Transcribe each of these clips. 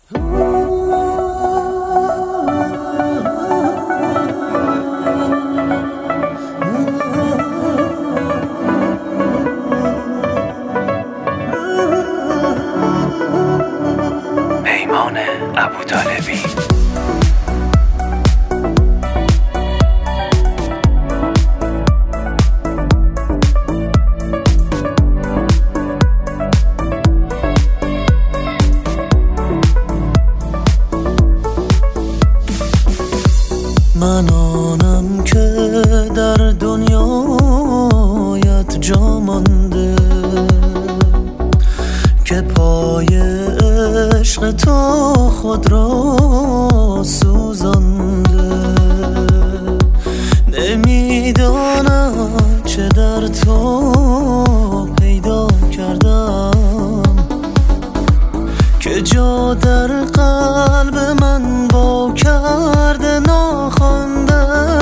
پیمان ابوطالبی. من آنم که در دنیایت جا مانده، که پای عشق تو خود را سوزانده. نمیدانم چه در تو پیدا کردم که جا در قلب من با کرده ناخوانده.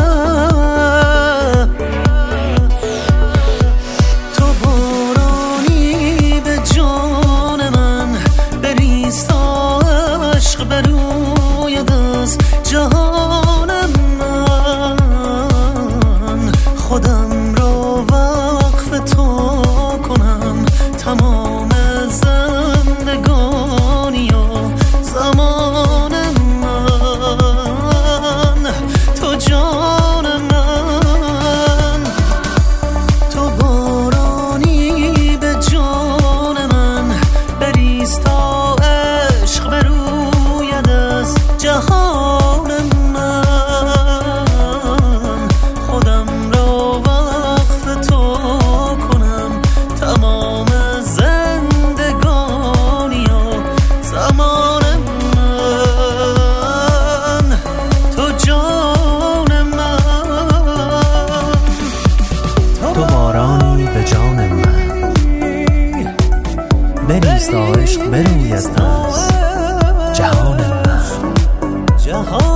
تو بارانی به جان من بریز تا عشق بروید از جهان من. خودم را وقف تو کنم تمام زندگانی و زمان من. تو جان من، تو بارانی به جان من بریز تا عشق بروید از جهان من. خودم را وقف تو کنم تمام زندگانی و زمان من. تو جان من، تو بارانی به جان من بریز تا عشق بروید از جهان من. جهان